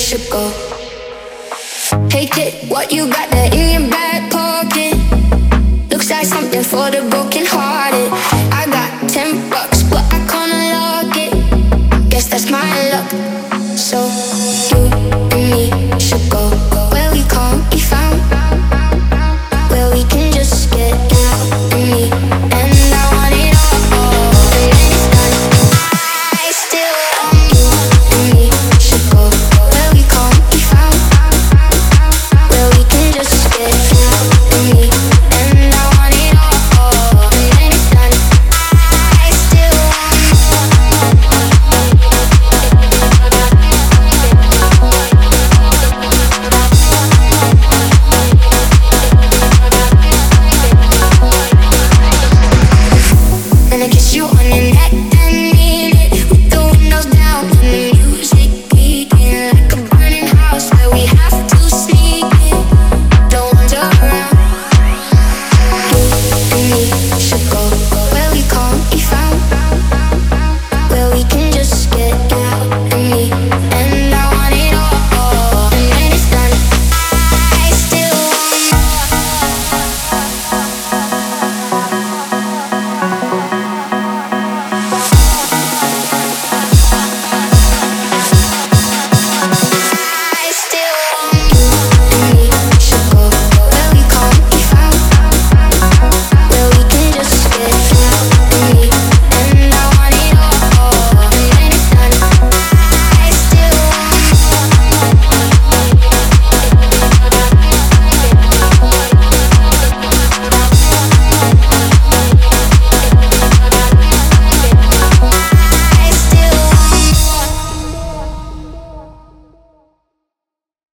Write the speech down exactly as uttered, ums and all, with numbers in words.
should go. Hey kid, what you got there in your back pocket? Looks like something for the broken hearted. I got ten bucks, but I can't unlock it. Guess that's my luck. So you and me should